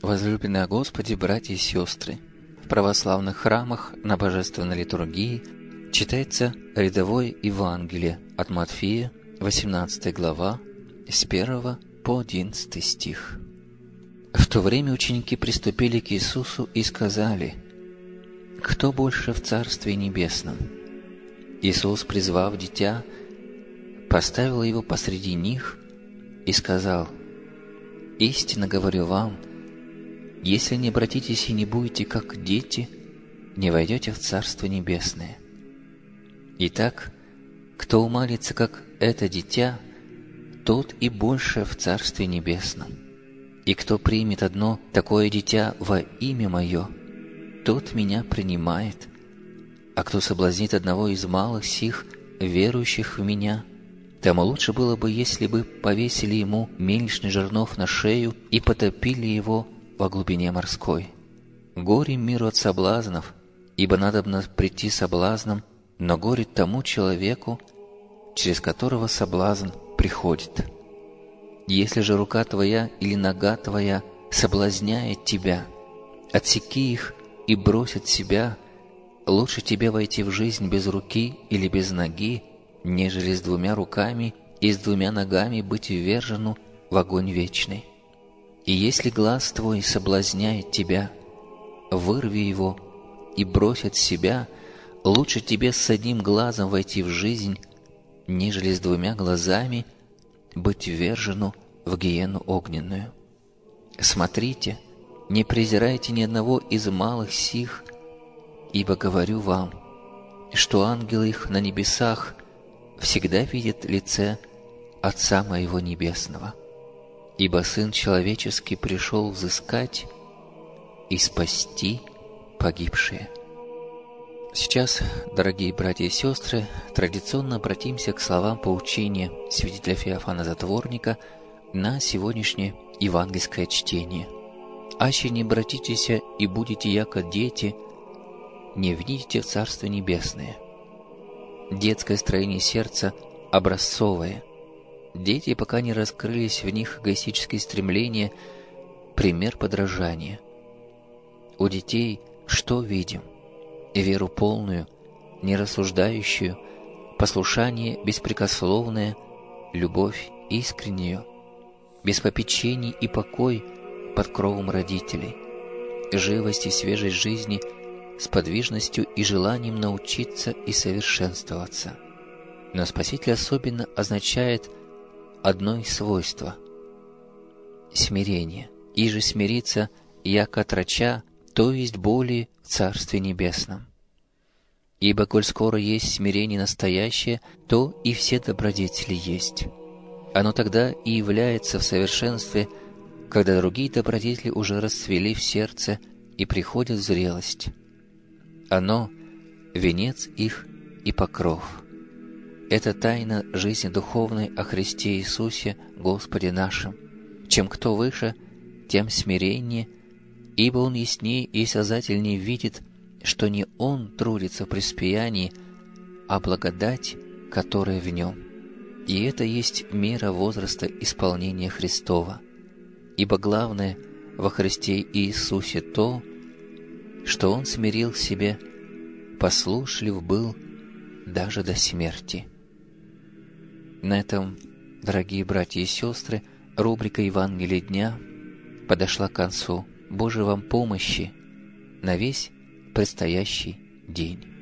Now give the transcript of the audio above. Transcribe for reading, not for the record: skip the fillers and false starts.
Возлюбленные Господи, братья и сестры, в православных храмах на Божественной литургии читается рядовое Евангелие от Матфея, 18 глава, с 1 по 11 стих. В то время ученики приступили к Иисусу и сказали: «Кто больше в Царстве Небесном?» Иисус, призвав дитя, поставил его посреди них и сказал: «Истинно говорю вам, если не обратитесь и не будете как дети, не войдете в Царство Небесное. Итак, кто умалится, как это дитя, тот и больше в Царстве Небесном. И кто примет одно такое дитя во имя Мое, тот Меня принимает. А кто соблазнит одного из малых сих, верующих в Меня, тому лучше было бы, если бы повесили ему мельничный жернов на шею и потопили его во глубине морской. Горе миру от соблазнов, ибо надобно прийти соблазном, но горе тому человеку, через которого соблазн приходит. Если же рука твоя или нога твоя соблазняет тебя, отсеки их и брось от себя. Лучше тебе войти в жизнь без руки или без ноги, нежели с двумя руками и с двумя ногами быть ввержену в огонь вечный. И если глаз твой соблазняет тебя, вырви его и брось от себя. Лучше тебе с одним глазом войти в жизнь, нежели с двумя глазами быть ввержену в гиену огненную. Смотрите, не презирайте ни одного из малых сих, ибо говорю вам, что ангелы их на небесах всегда видят лице Отца Моего Небесного. Ибо Сын Человеческий пришел взыскать и спасти погибшие». Сейчас, дорогие братья и сестры, традиционно обратимся к словам поучения святителя Феофана Затворника на сегодняшнее евангельское чтение. «Аще не обратитесь и будете яко дети, не вникнете в Царство Небесное». Детское строение сердца образцовое. Дети, пока не раскрылись в них эгоистические стремления, пример подражания. У детей что видим? Веру полную, нерассуждающую, послушание беспрекословное, любовь искреннюю, без попечений и покой под кровом родителей, живость и свежесть жизни с подвижностью и желанием научиться и совершенствоваться. Но Спаситель особенно означает одно из свойства — смирение. «Иже смириться, яко отроча, то есть более в Царстве Небесном. Ибо, коль скоро есть смирение настоящее, то и все добродетели есть. Оно тогда и является в совершенстве, когда другие добродетели уже расцвели в сердце и приходят в зрелость. Оно — венец их и покров. Это тайна жизни духовной о Христе Иисусе, Господе нашим. Чем кто выше, тем смирение, ибо он яснее и осязательнее видит, что не он трудится в преуспеянии, а благодать, которая в нем. И это есть мера возраста исполнения Христова. Ибо главное во Христе Иисусе то, что Он смирил себе, послушлив был даже до смерти». На этом, дорогие братья и сестры, рубрика «Евангелие дня» подошла к концу. Божьей вам помощи на весь предстоящий день.